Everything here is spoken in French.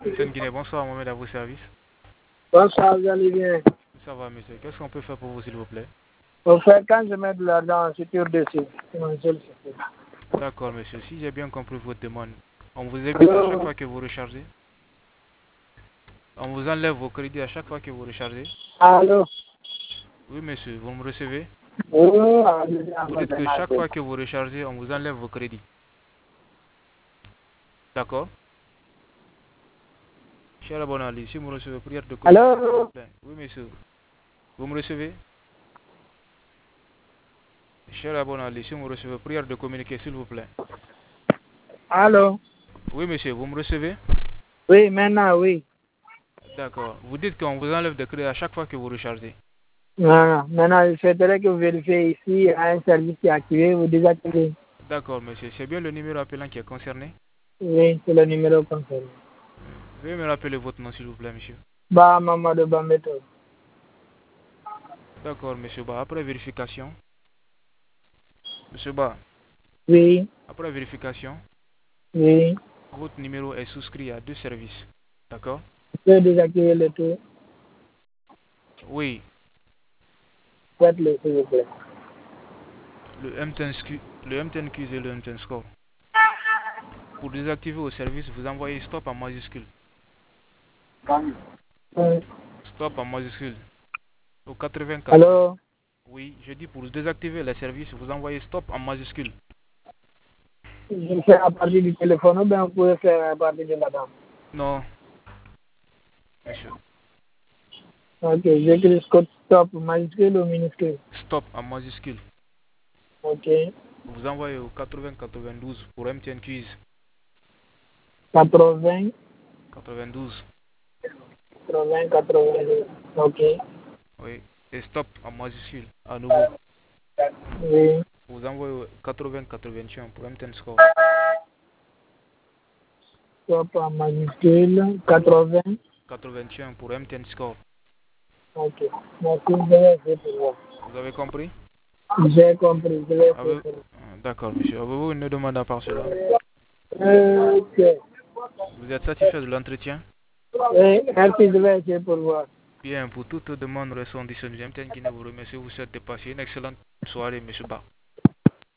MTN Guinée, bonsoir, Mohamed, à vos services. Bonsoir, vous allez bien? Ça va, monsieur. Qu'est-ce qu'on peut faire pour vous, s'il vous plaît? Au fait, quand je mets de l'argent en sécurité dessus, c'est mon seul secret. D'accord, monsieur. Si j'ai bien compris votre demande, on vous évite à chaque Allô? fois que vous rechargez. On vous enlève vos crédits à chaque fois que vous rechargez. Allô? Oui, monsieur, vous me recevez? Oh, Vous dites que chaque fois que vous rechargez, on vous enlève vos crédits. D'accord? Cher abonné, Ali, si vous me recevez, prière de communiquer, s'il vous Allô? plaît. Oui, monsieur. Vous me recevez? Cher abonné, Ali, si vous me recevez, prière de communiquer, s'il vous plaît. Allô? Oui, monsieur, vous me recevez? Oui, maintenant, oui. D'accord. Vous dites qu'on vous enlève des crédits à chaque fois que vous rechargez. Voilà. Maintenant, il faudrait que vous vérifiez ici, il y a un service qui est activé, vous désactivez. D'accord, monsieur. C'est bien le numéro appelant qui est concerné? Oui, c'est le numéro concerné. Veuillez me rappeler votre nom, s'il vous plaît, monsieur. Bah, maman de Bambeto. D'accord, monsieur Ba. Après vérification, monsieur Ba, Oui, après vérification, oui. votre numéro est souscrit à deux services. D'accord? Vous pouvez désactiver le tout. Oui, Faites-le, s'il vous plaît. le MTN Quiz et le MTN Score. Pour désactiver au service, vous envoyez stop en majuscule. Oui. Stop en majuscule. Au 84. Allô? Oui, je dis pour désactiver les services, vous envoyez stop en majuscule. Je fais à partir du téléphone ou bien vous pouvez faire à partir de la dame. Non, monsieur. Ok, j'écris code stop majuscule ou minuscule. Stop en majuscule. Ok. Vous envoyez au 80-92 pour MTN Quiz. 80, 92. 80, 82. Ok. Oui. Et stop en majuscule. À nouveau. Oui. Vous envoyez au 80-81 pour MTN Score. Stop en majuscule. 80. 81 pour MTN Score. Ok. Merci, je vais essayer pour voir. Vous avez compris? J'ai compris, je vais essayer pour D'accord, monsieur. Avez-vous une demande à part cela? voir. Ok. Vous êtes satisfait de l'entretien? Oui, merci, je vais essayer pour voir. Bien, pour toute demande, restons disponibles. MTN Guinée vous remercie. Vous souhaite de passer une excellente soirée, monsieur Ba.